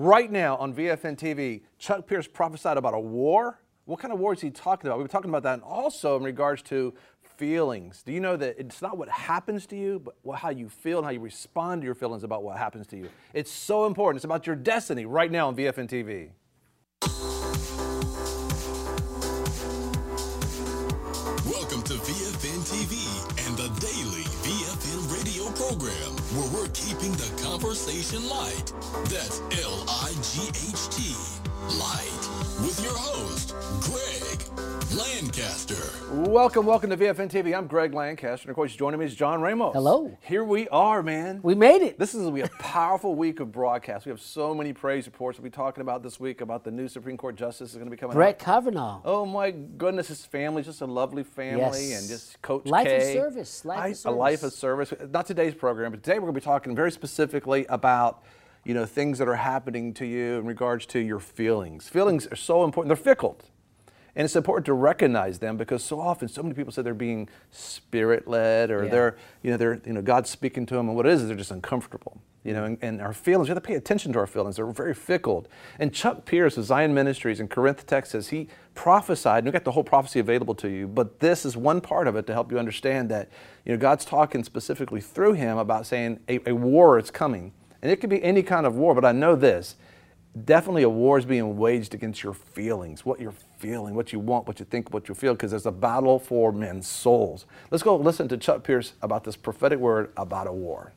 Right now on VFN TV, Chuck Pierce prophesied about a war. What kind of war is he talking about? We were talking about that, and also in regards to feelings. Do you know that it's not what happens to you, but how you feel and how you respond to your feelings about what happens to you? It's so important. It's about your destiny right now on VFN TV. Welcome to VFN TV and the daily VFN radio program, where we're keeping the conversation light. That's L-I-G-H-T, light, with your host, Greg Lancaster. Welcome to VFN TV. I'm Greg Lancaster, and of course joining me is John Ramos. Hello. Here we are, man. We made it. This is going to be a powerful week of broadcasts. We have so many praise reports we'll be talking about this week about the new Supreme Court justice is going to be coming Brett out. Kavanaugh. Oh my goodness, his family's just a lovely family, Yes. and just Coach Life of K. service, life of A service. life of service. Not today's program, but today we're going to be talking very specifically about, you know, things that are happening to you in regards to your feelings. Feelings are so important. They're fickle. And it's important to recognize them because so often, so many people say they're being spirit-led, or they're God's speaking to them, and what it is they're just uncomfortable. You know, and our feelings, we have to pay attention to our feelings. They're very fickle. And Chuck Pierce of Zion Ministries in Corinth, Texas, he prophesied, and we got the whole prophecy available to you, but this is one part of it to help you understand that, you know, God's talking specifically through him about saying a war is coming. And it could be any kind of war, but I know this. Definitely a war is being waged against your feelings, what you're feeling, what you want, what you think, what you feel, because there's a battle for men's souls. Let's go listen to Chuck Pierce about this prophetic word about a war.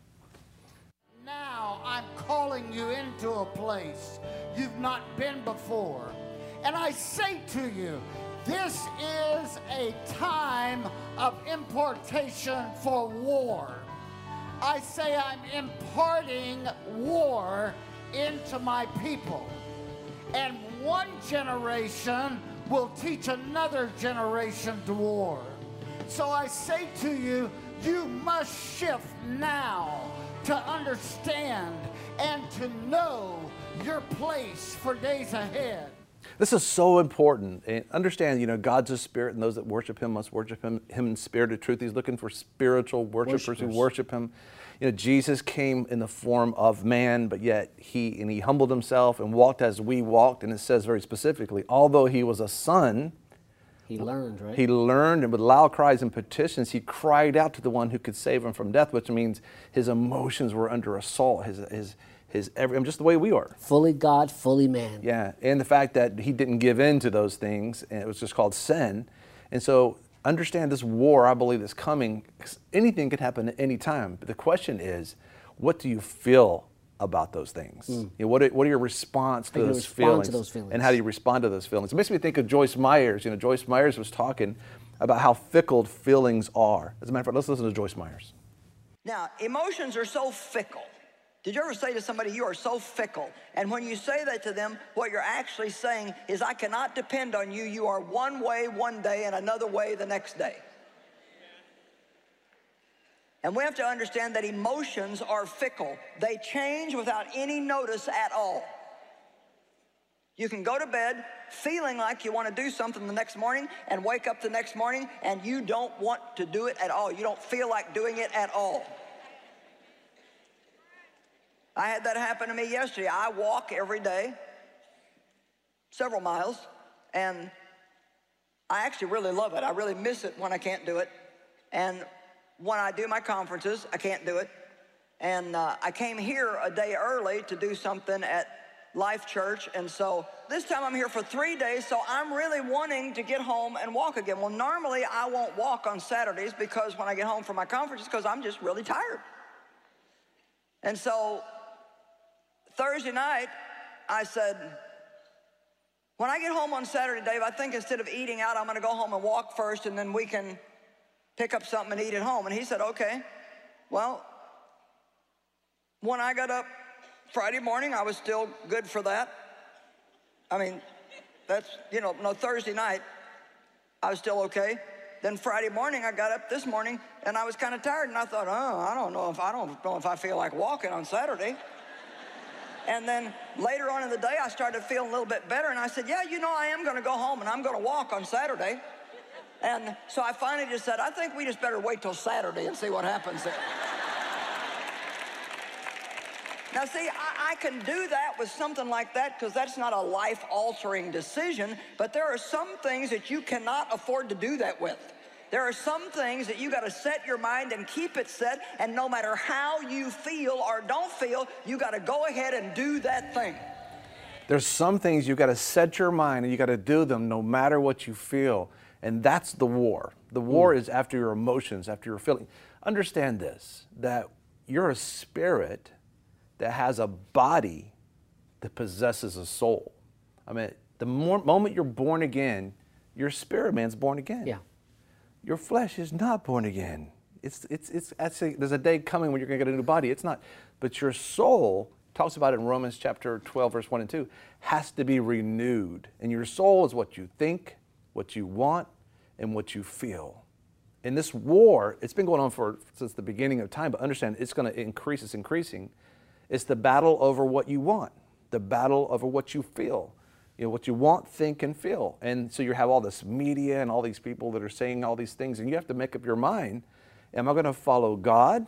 Now I'm calling you into a place you've not been before. And I say to you, this is a time of importation for war. I say I'm imparting war into my people. And one generation will teach another generation to war. So I say to you, you must shift now to understand and to know your place for days ahead. This is so important. And understand, you know, God's a spirit, and those that worship him must worship him in spirit and truth. He's looking for spiritual worshipers who worship him. You know, Jesus came in the form of man, but yet he humbled himself and walked as we walked. And it says very specifically, although he was a son, He learned, right? He learned, and with loud cries and petitions, he cried out to the one who could save him from death, which means his emotions were under assault, just the way we are. Fully God, fully man. Yeah, and the fact that he didn't give in to those things, and it was just called sin. And so understand this war, I believe, is coming. Anything could happen at any time. But the question is, what do you feel about those things? You know, what are your response to those feelings? And how do you respond to those feelings? It makes me think of Joyce Myers. You know, Joyce Myers was talking about how fickle feelings are. As a matter of fact, let's listen to Joyce Myers. Now, emotions are so fickle. Did you ever say to somebody, you are so fickle? And when you say that to them, what you're actually saying is, I cannot depend on you. You are one way one day and another way the next day. And we have to understand that emotions are fickle. They change without any notice at all. You can go to bed feeling like you want to do something the next morning and wake up the next morning and you don't want to do it at all. You don't feel like doing it at all. I had that happen to me yesterday. I walk every day, several miles, and I actually really love it. I really miss it when I can't do it. And when I do my conferences, I can't do it. And I came here a day early to do something at Life Church, and so this time I'm here for 3 days, so I'm really wanting to get home and walk again. Well, normally I won't walk on Saturdays because when I get home from my conferences, because I'm just really tired. And so Thursday night, I said, when I get home on Saturday, Dave, I think instead of eating out, I'm going to go home and walk first, and then we can pick up something and eat at home. And he said, okay. Well, when I got up Friday morning, I was still good for that. I mean, that's, Thursday night, I was still okay. Then Friday morning, I got up this morning, and I was kind of tired, and I thought, I don't know if I feel like walking on Saturday. And then later on in the day, I started feeling a little bit better, and I said, yeah, I am going to go home, and I'm going to walk on Saturday. And so I finally just said, I think we just better wait till Saturday and see what happens there. Now, see, I can do that with something like that because that's not a life-altering decision, but there are some things that you cannot afford to do that with. There are some things that you got to set your mind and keep it set, and no matter how you feel or don't feel, you got to go ahead and do that thing. There's some things you got to set your mind and you got to do them no matter what you feel. And that's the war. The war is after your emotions, after your feeling. Understand this, that you're a spirit that has a body that possesses a soul. I mean, the moment you're born again, your spirit man's born again. Yeah. Your flesh is not born again. It's actually, there's a day coming when you're going to get a new body. It's not. But your soul, talks about it in Romans chapter 12, verse 1 and 2, has to be renewed. And your soul is what you think, what you want, and what you feel. And this war, it's been going on since the beginning of time, but understand it's going to increase, it's increasing. It's the battle over what you want, the battle over what you feel. You know, what you want, think, and feel. And so you have all this media and all these people that are saying all these things, and you have to make up your mind, am I going to follow God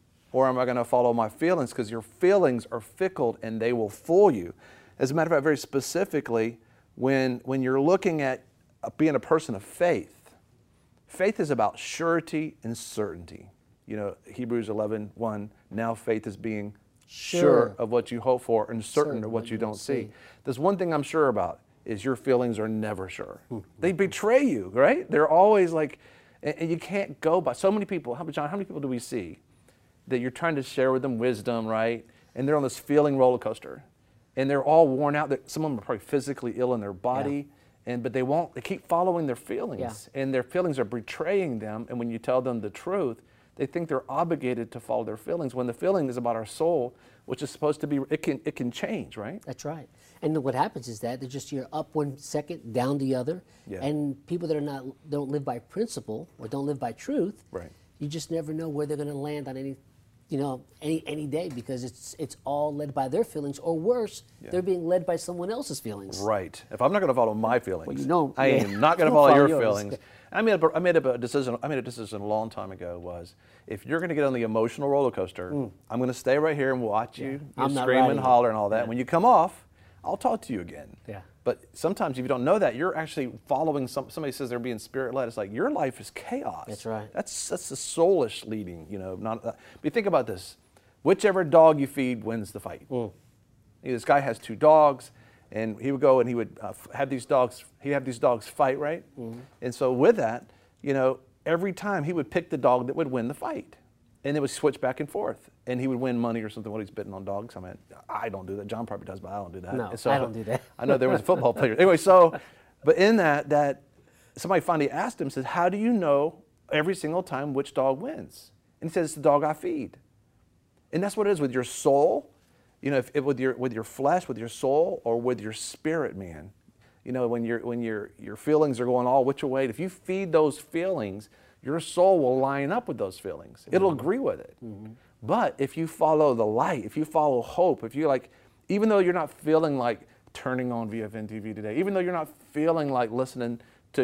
or am I going to follow my feelings? Because your feelings are fickle and they will fool you. As a matter of fact, very specifically, when you're looking at being a person of faith, faith is about surety and certainty. You know, Hebrews 11:1, now faith is being sure of what you hope for and certain of what you don't see. There's one thing I'm sure about is your feelings are never sure. They betray you, right? They're always like, and you can't go by. So many people, John, how many people do we see that you're trying to share with them wisdom, right? And they're on this feeling roller coaster and they're all worn out. Some of them are probably physically ill in their body, but they keep following their feelings and their feelings are betraying them. And when you tell them the truth, they think they're obligated to follow their feelings when the feeling is about our soul, which is supposed to be, it can change, right? That's right. And what happens is that you're up one second, down the other. Yeah. And people that don't live by principle or don't live by truth, Right. you just never know where they're going to land on any day because it's all led by their feelings, or worse, they're being led by someone else's feelings. Right. If I'm not going to follow my feelings, I yeah. am not going to Don't follow your yours. feelings. I made a decision a long time ago was, if you're going to get on the emotional roller coaster, I'm going to stay right here and watch you I'm not scream riding and it. holler and all that. When you come off, I'll talk to you again. Yeah. But sometimes if you don't know that, you're actually following somebody says they're being spirit-led. It's like your life is chaos. That's right. That's the soulish leading, but you think about this. Whichever dog you feed wins the fight. This guy has 2 dogs, and he would go and he would have these dogs fight, right? And so with that, every time he would pick the dog that would win the fight. And it would switch back and forth. And he would win money or something when he's betting on dogs. I mean, I don't do that. John probably does, but I don't do that. No, And so, I don't do that. I know there was a football player. Anyway, but in that somebody finally asked him, said, how do you know every single time which dog wins? And he says, it's the dog I feed. And that's what it is with your soul, with your flesh, with your soul, or with your spirit, man. When your feelings are going all which way, if you feed those feelings, your soul will line up with those feelings. It'll agree with it. But if you follow the light, if you follow hope, if you even though you're not feeling like turning on VFN TV today, even though you're not feeling like listening to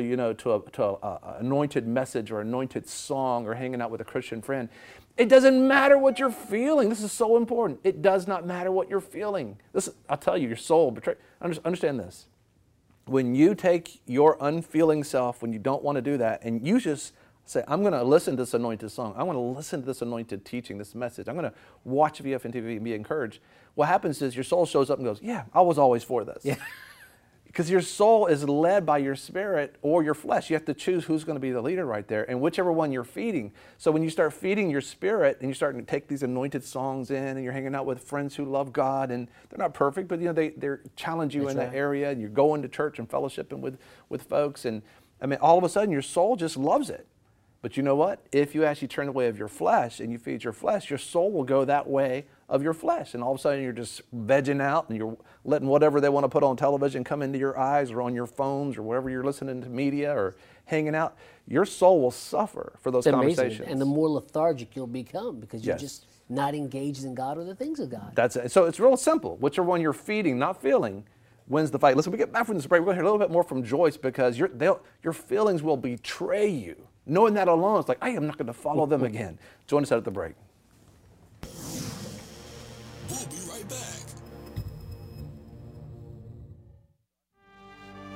a anointed message or anointed song or hanging out with a Christian friend, it doesn't matter what you're feeling. This is so important. It does not matter what you're feeling. I'll tell you, your soul betrayed. Understand this. When you take your unfeeling self, when you don't want to do that, and you just say, I'm going to listen to this anointed song. I'm going to listen to this anointed teaching, this message. I'm going to watch VFN TV and be encouraged. What happens is your soul shows up and goes, yeah, I was always for this. Yeah. Because your soul is led by your spirit or your flesh. You have to choose who's going to be the leader right there, and whichever one you're feeding. So when you start feeding your spirit and you start to take these anointed songs in and you're hanging out with friends who love God, and they're not perfect, but they challenge you in that area, and you're going to church and fellowshipping with folks, and all of a sudden your soul just loves it. But you know what? If you actually turn away of your flesh and you feed your flesh, your soul will go that way of your flesh. And all of a sudden you're just vegging out and you're letting whatever they want to put on television come into your eyes or on your phones or wherever you're listening to media or hanging out. Your soul will suffer for those conversations. Amazing. And the more lethargic you'll become because you're just not engaged in God or the things of God. That's it. So it's real simple. Whichever one you're feeding, not feeling, wins the fight. Listen, we get back from this break. We're going to hear a little bit more from Joyce because your feelings will betray you. Knowing that alone, it's like, I am not going to follow them again. Join us out at the break. We'll be right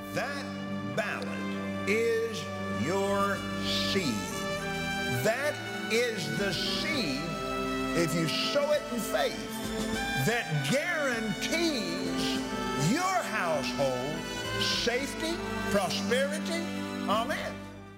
That ballot is your seed. That is the seed, if you sow it in faith, that guarantees your household safety, prosperity. Amen.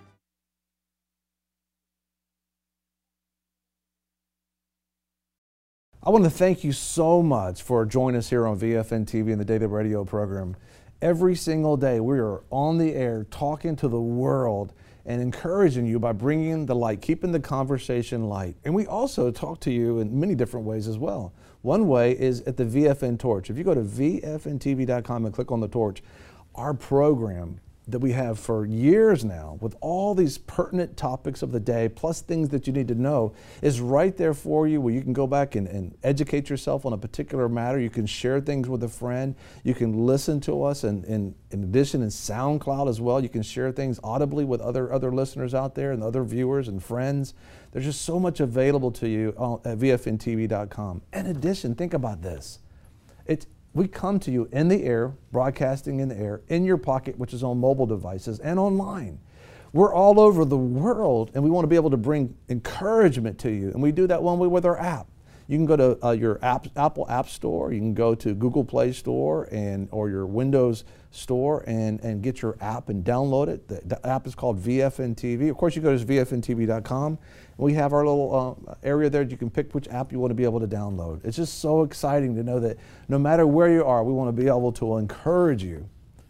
I want to thank you so much for joining us here on VFN TV and the Daily Radio program. Every single day we are on the air talking to the world and encouraging you by bringing the light, keeping the conversation light. And we also talk to you in many different ways as well. One way is at the VFN Torch. If you go to VFNTV.com and click on the torch, our program that we have for years now with all these pertinent topics of the day plus things that you need to know is right there for you, where you can go back and educate yourself on a particular matter. You can share things with a friend. You can listen to us, and in addition in SoundCloud as well. You can share things audibly with other listeners out there and other viewers and friends. There's just so much available to you at VFNTV.com. In addition, think about this. We come to you in the air, broadcasting in the air, in your pocket, which is on mobile devices, and online. We're all over the world, and we want to be able to bring encouragement to you. And we do that one way with our app. You can go to your Apple App Store, you can go to Google Play Store or your Windows Store and get your app and download it. The app is called VFN TV. Of course, you go to VFNTV.com. We have our little area there that you can pick which app you want to be able to download. It's just so exciting to know that no matter where you are, we want to be able to encourage you.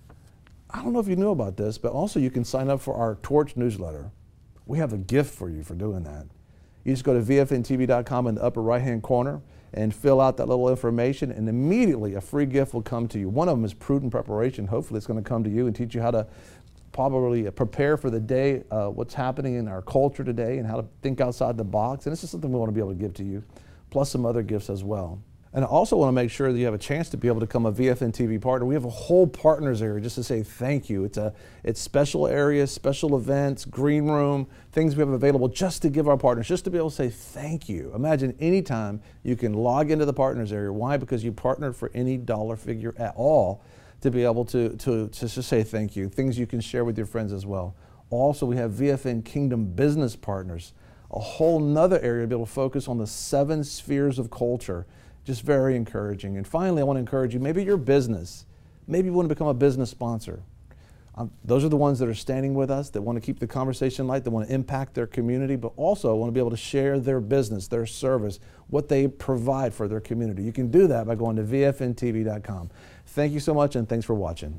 I don't know if you knew about this, but also you can sign up for our Torch newsletter. We have a gift for you for doing that. You just go to VFNTV.com in the upper right-hand corner and fill out that little information, and immediately a free gift will come to you. One of them is Prudent Preparation. Hopefully it's going to come to you and teach you how to probably prepare for the day, what's happening in our culture today, and how to think outside the box. And this is something we want to be able to give to you, plus some other gifts as well. And I also want to make sure that you have a chance to be able to become a VFN TV partner. We have a whole partners area just to say thank you. It's special areas, special events, green room, things we have available just to give our partners, just to be able to say thank you. Imagine anytime you can log into the partners area. Why? Because you partnered for any dollar figure at all to be able to just say thank you. Things you can share with your friends as well. Also, we have VFN Kingdom Business Partners, a whole nother area to be able to focus on the 7 spheres of culture. Just very encouraging. And finally, I want to encourage you, maybe your business, maybe you want to become a business sponsor. Those are the ones that are standing with us, that want to keep the conversation light, that want to impact their community, but also want to be able to share their business, their service, what they provide for their community. You can do that by going to VFNTV.com. Thank you so much, and thanks for watching.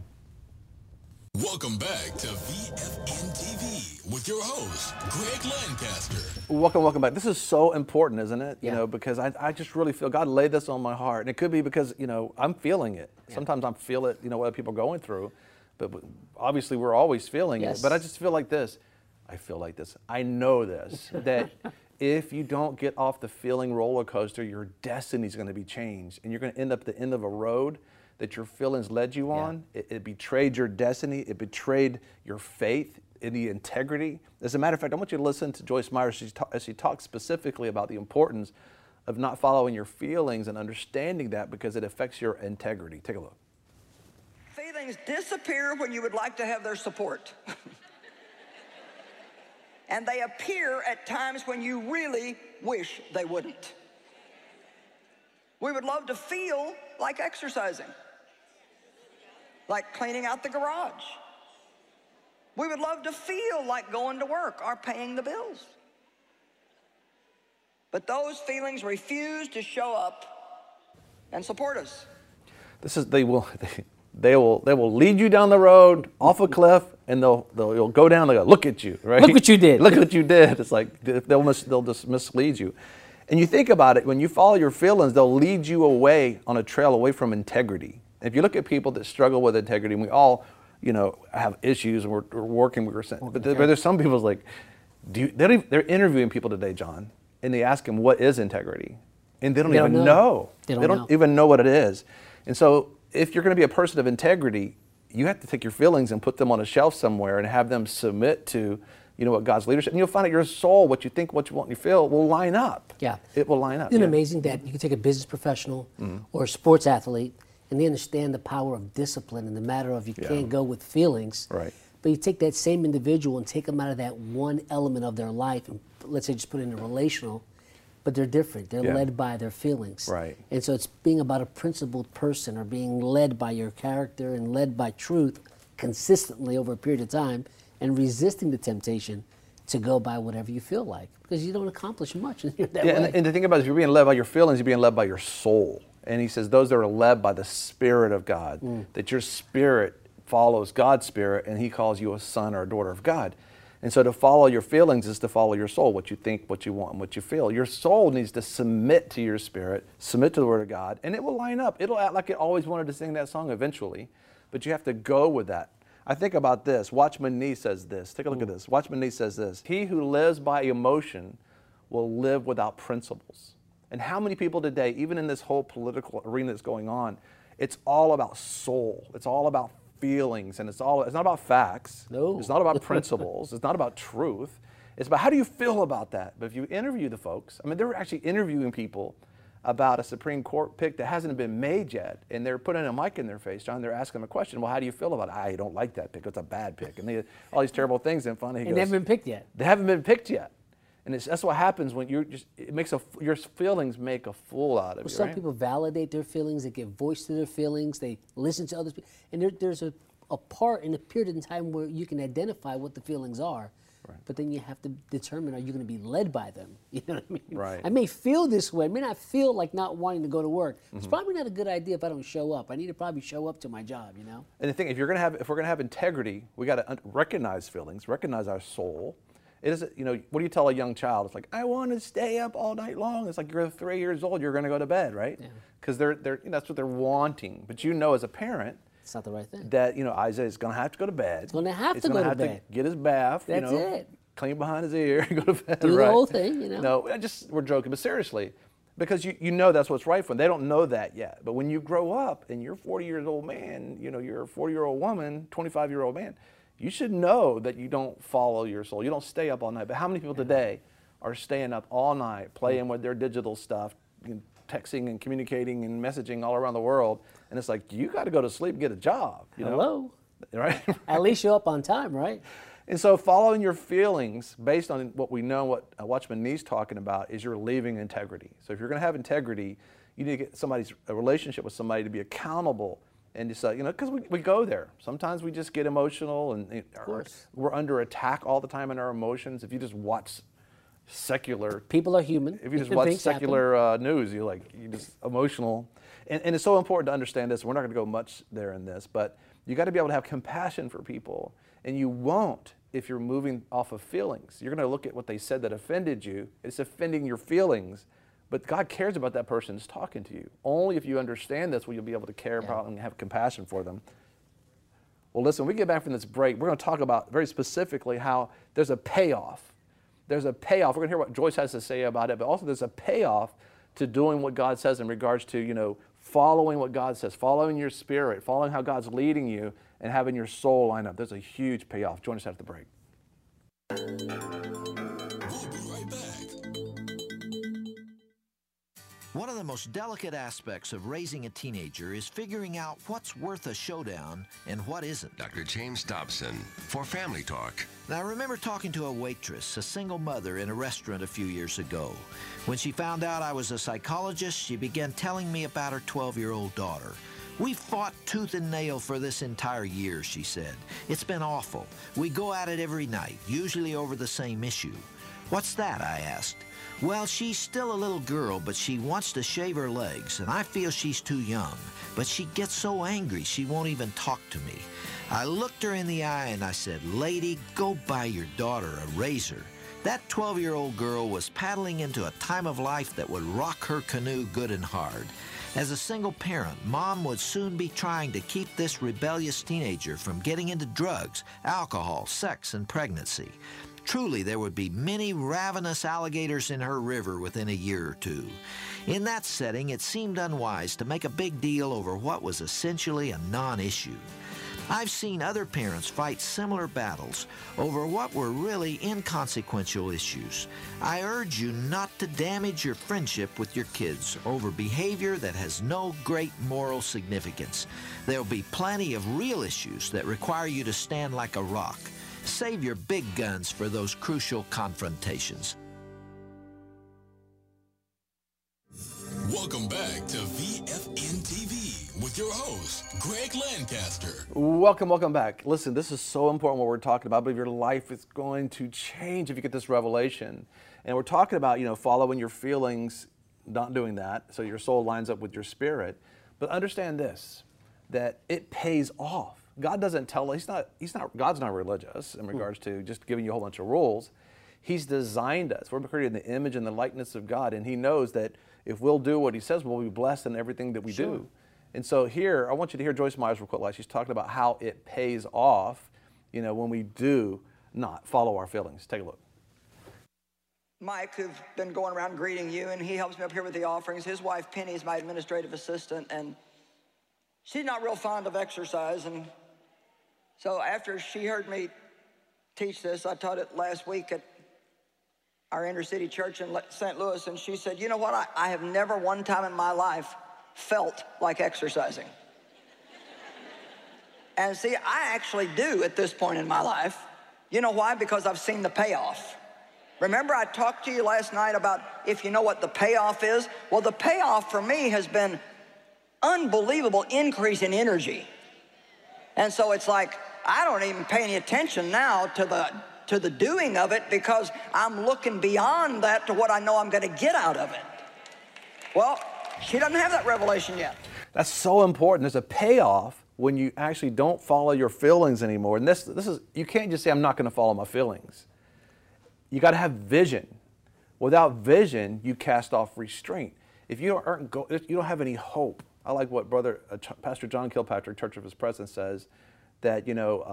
Welcome back to VFN TV with your host, Greg Lancaster. Welcome back. This is so important, isn't it? Yeah. You know, because I just really feel God laid this on my heart. And it could be because, you know, I'm feeling it. Yeah. Sometimes I feel it, you know, what other people are going through. But obviously we're always feeling Yes. it. But I just feel like this. I feel like this. I know this, that if you don't get off the feeling roller coaster, your destiny is going to be changed. And you're going to end up at the end of a road that your feelings led you on. It betrayed your destiny. It betrayed your faith in the integrity. As a matter of fact, I want you to listen to Joyce Meyer as she talks specifically about the importance of not following your feelings and understanding that, because it affects your integrity. Take a look. Feelings disappear when you would like to have their support. And they appear at times when you really wish they wouldn't. We would love to feel like exercising, like cleaning out the garage. We would love to feel like going to work or paying the bills. But those feelings refuse to show up and support us. They will lead you down the road off a cliff, and they'll go down. They'll go, look at you, right? Look what you did. Look what you did. It's like they'll just mislead you. And you think about it, when you follow your feelings, they'll lead you away on a trail away from integrity. If you look at people that struggle with integrity, and we all, you know, have issues, and we're working. But there's some people's like, they're interviewing people today, John, and they ask them what is integrity, and they don't even know. They don't even know what it is. And so, if you're going to be a person of integrity, you have to take your feelings and put them on a shelf somewhere and have them submit to, you know, what God's leadership. And you'll find that your soul, what you think, what you want, and you feel, will line up. Yeah. It will line up. Isn't it amazing that you can take a business professional or a sports athlete, and they understand the power of discipline and the matter of you Yeah. can't go with feelings. Right. But you take that same individual and take them out of that one element of their life, and let's say just put it in a relational, but they're different. They're Yeah. led by their feelings. Right. And so it's being about a principled person, or being led by your character and led by truth consistently over a period of time, and resisting the temptation to go by whatever you feel like, because you don't accomplish much in that Yeah, way. and the thing about it is, you're being led by your feelings, you're being led by your soul. And he says those that are led by the Spirit of God, that your spirit follows God's Spirit, and he calls you a son or a daughter of God. And so to follow your feelings is to follow your soul, what you think, what you want, and what you feel. Your soul needs to submit to your spirit, submit to the Word of God, and it will line up. It'll act like it always wanted to sing that song eventually, but you have to go with that. I think about this. Watchman Nee says this. Take a look at this. Watchman Nee says this. He who lives by emotion will live without principles. And how many people today, even in this whole political arena that's going on, it's all about soul. It's all about feelings, and it's not about facts. No. It's not about principles. It's not about truth. It's about how do you feel about that. But if you interview the folks, I mean, they were actually interviewing people about a Supreme Court pick that hasn't been made yet, and they're putting a mic in their face, John. They're asking them a question. Well, how do you feel about it? I don't like that pick. It's a bad pick, and they all these terrible things. And finally, he And goes, they haven't been picked yet. They haven't been picked yet, and that's what happens when your feelings make a fool out of Well, you. some Right? people validate their feelings, they give voice to their feelings, they listen to others. And there's a part in a period in time where you can identify what the feelings are, but then you have to determine, are you going to be led by them? You know what I mean? Right. I may feel this way, I may not feel like not wanting to go to work. It's probably not a good idea if I don't show up. I need to probably show up to my job, you know? And the thing, if we're gonna have integrity, we got to recognize feelings, recognize our soul. It isn't, what do you tell a young child? It's like, I want to stay up all night long. It's like, you're 3 years old, you're going to go to bed, right? Because they're that's what they're wanting. But as a parent, It's not the right thing. that Isaiah's going to have to go to bed. He's gonna have to gonna go to bed. get his bath. That's it. Clean behind his ear, go to bed. Do the right? whole thing, you know? No, we're joking, but seriously, because you know that's what's right for them. They don't know that yet. But when you grow up and you're a 40-year-old man, you're a 40-year-old woman, 25-year-old man, you should know that you don't follow your soul. You don't stay up all night. But how many people today are staying up all night playing with their digital stuff, texting and communicating and messaging all around the world? And it's like, you got to go to sleep and get a job. Hello? Right? At least you're up on time, right? And so following your feelings based on what we know, what Watchman Nee's talking about, is you're leaving integrity. So if you're going to have integrity, you need to get a relationship with somebody to be accountable. And just, because we go there. Sometimes we just get emotional, and we're under attack all the time in our emotions. If you just watch secular, People are human. if you just watch secular news, you're just emotional. And it's so important to understand this. We're not going to go much there in this, but you got to be able to have compassion for people. And you won't if you're moving off of feelings. You're going to look at what they said that offended you. It's offending your feelings. But God cares about that person who's talking to you. Only if you understand this will you be able to care about and have compassion for them. Well, listen, when we get back from this break, we're going to talk about very specifically how there's a payoff. There's a payoff. We're going to hear what Joyce has to say about it, but also there's a payoff to doing what God says in regards to, following what God says, following your spirit, following how God's leading you, and having your soul line up. There's a huge payoff. Join us after the break. We'll be right back. One of the most delicate aspects of raising a teenager is figuring out what's worth a showdown and what isn't. Dr. James Dobson for Family Talk. Now, I remember talking to a waitress, a single mother, in a restaurant a few years ago. When she found out I was a psychologist, she began telling me about her 12-year-old daughter. We fought tooth and nail for this entire year, she said. It's been awful. We go at it every night, usually over the same issue. What's that? I asked. Well, she's still a little girl, but she wants to shave her legs, and I feel she's too young. But she gets so angry she won't even talk to me. I looked her in the eye and I said, "Lady, go buy your daughter a razor." That 12-year-old girl was paddling into a time of life that would rock her canoe good and hard. As a single parent, Mom would soon be trying to keep this rebellious teenager from getting into drugs, alcohol, sex, and pregnancy. Truly, there would be many ravenous alligators in her river within a year or two. In that setting, it seemed unwise to make a big deal over what was essentially a non-issue. I've seen other parents fight similar battles over what were really inconsequential issues. I urge you not to damage your friendship with your kids over behavior that has no great moral significance. There'll be plenty of real issues that require you to stand like a rock. Save your big guns for those crucial confrontations. Welcome back to VFN TV with your host, Greg Lancaster. Welcome back. Listen, this is so important what we're talking about. I believe your life is going to change if you get this revelation. And we're talking about, following your feelings, not doing that, so your soul lines up with your spirit. But understand this, that it pays off. God doesn't tell, God's not religious in regards to just giving you a whole bunch of rules. He's designed us. We're created in the image and the likeness of God, and He knows that if we'll do what He says, we'll be blessed in everything that we do. And so here, I want you to hear Joyce Meyer's quote. Like she's talking about how it pays off, when we do not follow our feelings. Take a look. Mike, who's been going around greeting you, and he helps me up here with the offerings. His wife, Penny, is my administrative assistant, and she's not real fond of exercise. And so after she heard me teach this, I taught it last week at our inner city church in St. Louis, and she said, you know what, I have never one time in my life felt like exercising. And see, I actually do at this point in my life. You know why? Because I've seen the payoff. Remember I talked to you last night about if you know what the payoff is? Well, the payoff for me has been unbelievable increase in energy. And so it's like, I don't even pay any attention now to the doing of it because I'm looking beyond that to what I know I'm going to get out of it. Well, she doesn't have that revelation yet. That's so important. There's a payoff when you actually don't follow your feelings anymore. And this is, you can't just say, I'm not going to follow my feelings. You got to have vision. Without vision, you cast off restraint. If you don't have any hope. I like what Pastor John Kilpatrick, Church of His Presence, says, that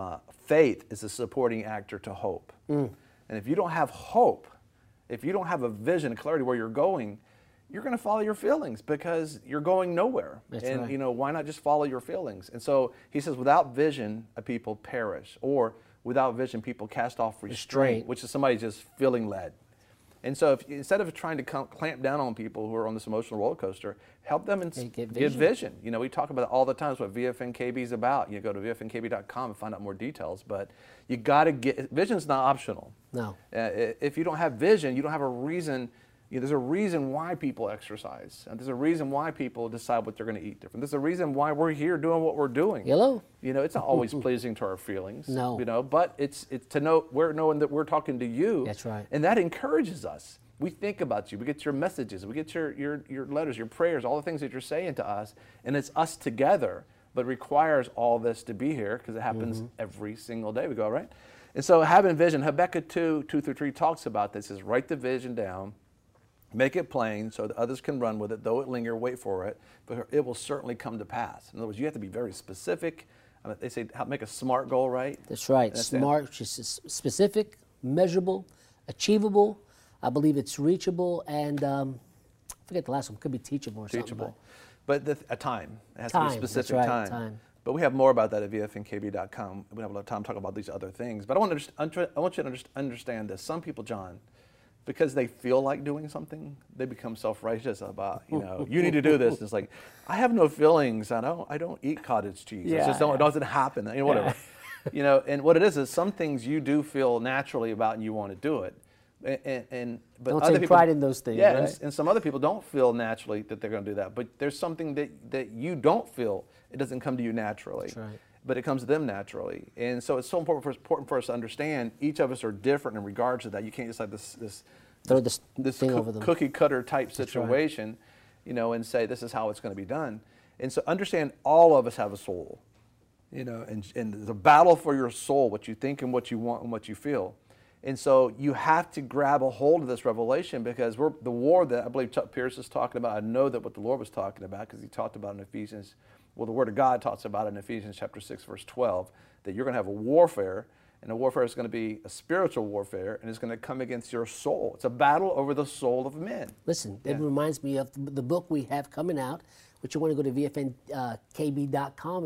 faith is a supporting actor to hope. And if you don't have hope, if you don't have a vision, clarity where you're going, you're going to follow your feelings because you're going nowhere. That's and right. Why not just follow your feelings? And so he says, without vision, a people perish, or without vision, people cast off restraint, which is somebody just feeling led. And so instead of trying to clamp down on people who are on this emotional roller coaster, help them and get vision. We talk about it all the time. It's what VFNKB is about. You go to VFNKB.com and find out more details. But you got to vision's not optional. No. If you don't have vision, you don't have a reason. There's a reason why people exercise. And there's a reason why people decide what they're going to eat different. There's a reason why we're here doing what we're doing. Hello. It's not always pleasing to our feelings. No. But it's to know, we're knowing that we're talking to you. That's right. And that encourages us. We think about you. We get your messages. We get your letters, your prayers, all the things that you're saying to us. And it's us together, but requires all this to be here because it happens every single day. We go, right? And so having vision, Habakkuk 2:2-3 talks about this, is write the vision down. Make it plain so that others can run with it. Though it linger, wait for it, but it will certainly come to pass. In other words, you have to be very specific. They say make a SMART goal, right? That's right. SMART, which is specific, measurable, achievable. I believe it's reachable, and I forget the last one. Could be teachable or something. But a time. It has to be a specific that's right, time. But we have more about that at VFNKB.com. We don't have a lot of time to talk about these other things. But I want you to understand this. Some people, John, because they feel like doing something, they become self-righteous about, you need to do this. And it's like, I have no feelings. I don't eat cottage cheese. It doesn't happen. Whatever. And what it is some things you do feel naturally about and you want to do it. But don't other take people, pride in those things. Yeah, right? and some other people don't feel naturally that they're going to do that. But there's something that you don't feel. It doesn't come to you naturally. That's right. But it comes to them naturally. And so it's so important for us to understand each of us are different in regards to that. You can't just have this thing over them. Cookie cutter type situation, and say this is how it's going to be done. And so understand all of us have a soul, and there's a battle for your soul, what you think and what you want and what you feel. And so you have to grab a hold of this revelation because the war that I believe Chuck Pierce is talking about, I know that what the Lord was talking about because he talked about in Ephesians, the Word of God talks about in Ephesians chapter 6, verse 12, that you're going to have a warfare, and the warfare is going to be a spiritual warfare, and it's going to come against your soul. It's a battle over the soul of men. Listen, it reminds me of the book we have coming out, which you want to go to VFNKB.com and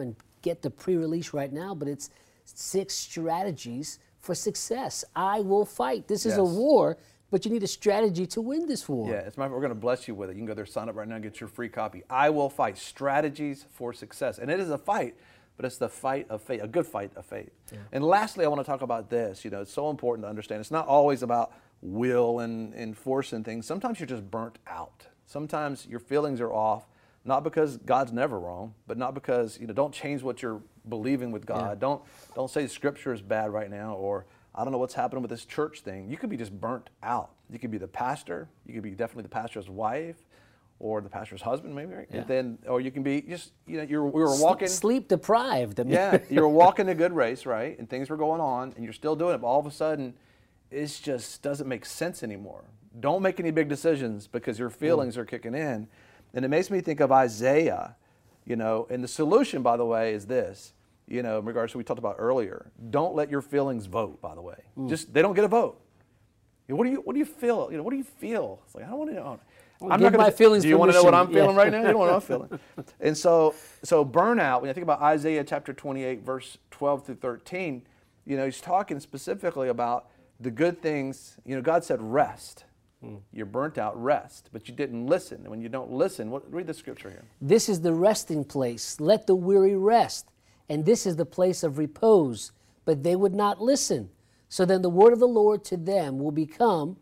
get the pre-release right now, but it's 6 strategies for success. I will fight. This is a war, but you need a strategy to win this war. Yeah, we're going to bless you with it. You can go there, sign up right now, and get your free copy. I Will Fight, Strategies for Success. And it is a fight, but it's the fight of faith, a good fight of faith. Yeah. And lastly, I want to talk about this. You know, it's so important to understand. It's not always about will and forcing things. Sometimes you're just burnt out. Sometimes your feelings are off, not because God's never wrong, but not because, you know, don't change what you're believing with God. Yeah. Don't say Scripture is bad right now, or I don't know what's happening with this church thing. You could be just burnt out. You could be the pastor. You could be definitely the pastor's wife, or the pastor's husband, maybe. Right? Yeah. And then, or you can be just, you know, we were walking sleep deprived. I mean. Yeah, you were walking a good race, right? And things were going on, and you're still doing it. But all of a sudden, it just doesn't make sense anymore. Don't make any big decisions because your feelings are kicking in. And it makes me think of Isaiah, you know. And the solution, by the way, is this. You know, in regards to what we talked about earlier, don't let your feelings vote, by the way. Just, they don't get a vote. You know, what do you feel? You know, what do you feel? It's like, I don't want to know. I'm not going to feelings. Do you want to know what I'm feeling right now? You don't know what I'm feeling. And so burnout, when I think about Isaiah chapter 28, verse 12 through 13, you know, he's talking specifically about the good things. You know, God said rest. You're burnt out, rest, but you didn't listen. And when you don't listen, read the scripture here. This is the resting place. Let the weary rest. And this is the place of repose. But they would not listen. So then the word of the Lord to them will become,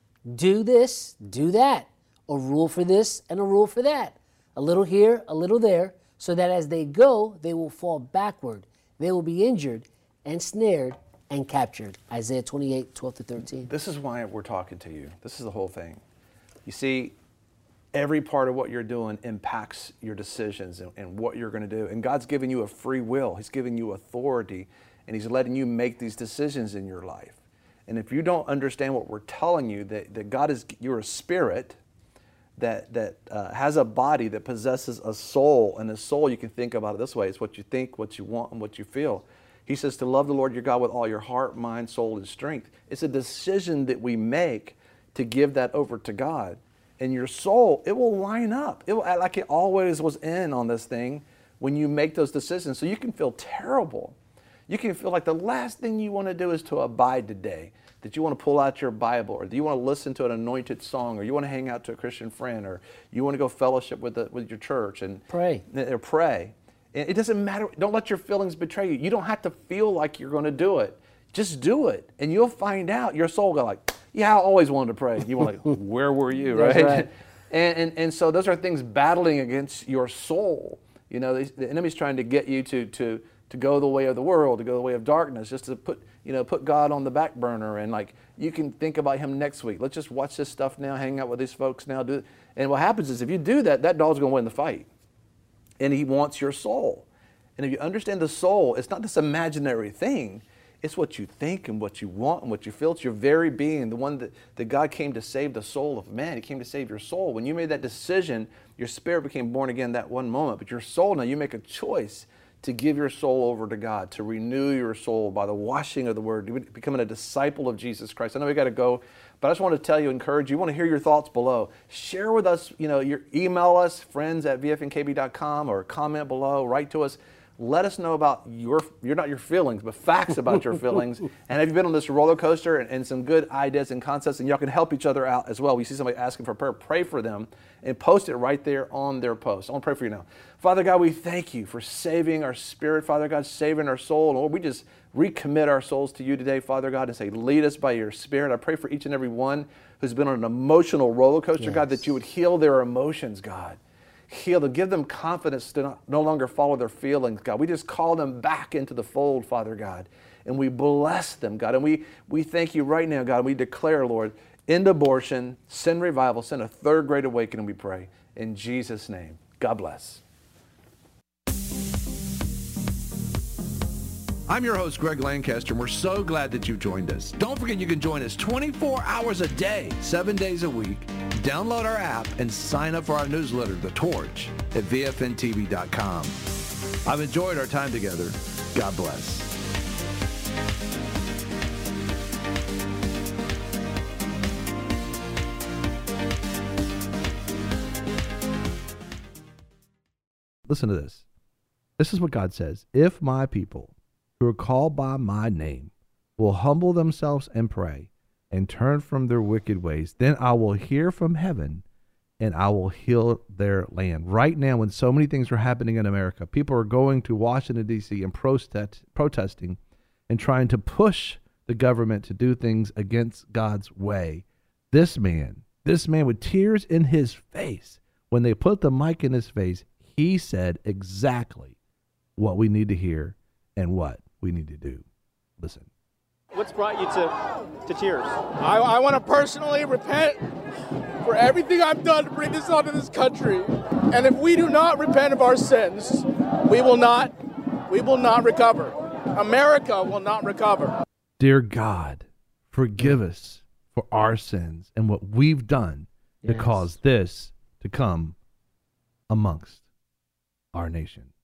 do this, do that. A rule for this and a rule for that. A little here, a little there. So that as they go, they will fall backward. They will be injured and snared and captured. Isaiah 28, 12 to 13. This is why we're talking to you. This is the whole thing. You see, every part of what you're doing impacts your decisions and what you're going to do. And God's given you a free will. He's giving you authority, and He's letting you make these decisions in your life. And if you don't understand what we're telling you, that God is, you're a spirit that has a body that possesses a soul. And a soul, you can think about it this way. It's what you think, what you want, and what you feel. He says to love the Lord your God with all your heart, mind, soul, and strength. It's a decision that we make to give that over to God. And your soul, it will line up. It will act like it always was in on this thing when you make those decisions. So you can feel terrible. You can feel like the last thing you want to do is to abide today. That you want to pull out your Bible, or that you want to listen to an anointed song, or you want to hang out to a Christian friend, or you want to go fellowship with your church and pray. Pray. It doesn't matter. Don't let your feelings betray you. You don't have to feel like you're going to do it. Just do it, and you'll find out. Your soul will go like, yeah, I always wanted to pray. You want like, where were you, right? That's right. And so those are things battling against your soul. You know, the enemy's trying to get you to go the way of the world, to go the way of darkness, just to put God on the back burner, and like, you can think about Him next week. Let's just watch this stuff now, hang out with these folks now. And what happens is if you do that, that dog's going to win the fight. And he wants your soul. And if you understand the soul, it's not this imaginary thing. It's what you think and what you want and what you feel. It's your very being, the one that God came to save the soul of man. He came to save your soul. When you made that decision, your spirit became born again that one moment. But your soul, now you make a choice to give your soul over to God, to renew your soul by the washing of the Word, becoming a disciple of Jesus Christ. I know we got to go, but I just want to tell you, encourage you. You want to hear your thoughts below. Share with us, email us, friends@vfnkb.com, or comment below, write to us. Let us know about not your feelings, but facts about your feelings. And have you been on this roller coaster, and some good ideas and concepts, and y'all can help each other out as well. We see somebody asking for prayer, pray for them, and post it right there on their post. I want to pray for you now. Father God, we thank you for saving our spirit, Father God, saving our soul. And Lord, we just recommit our souls to you today, Father God, and say, lead us by your Spirit. I pray for each and every one who's been on an emotional roller coaster, yes. God, that you would heal their emotions, God. Heal them, give them confidence to no longer follow their feelings, God. We just call them back into the fold, Father God, and we bless them, God. And we thank you right now, God. We declare, Lord, end abortion, send revival, send a third great awakening, we pray. In Jesus' name, God bless. I'm your host, Greg Lancaster, and we're so glad that you've joined us. Don't forget you can join us 24 hours a day, 7 days a week. Download our app and sign up for our newsletter, The Torch, at vfntv.com. I've enjoyed our time together. God bless. Listen to this. This is what God says. If my people who are called by my name will humble themselves and pray and turn from their wicked ways, then I will hear from heaven and I will heal their land. Right now, when so many things are happening in America, people are going to Washington, D.C. and protesting and trying to push the government to do things against God's way. This man with tears in his face, when they put the mic in his face, he said exactly what we need to hear and what we need to do. Listen. What's brought you to tears? I want to personally repent for everything I've done to bring this onto this country. And if we do not repent of our sins, we will not recover. America will not recover. Dear God, forgive us for our sins and what we've done to cause this to come amongst our nation.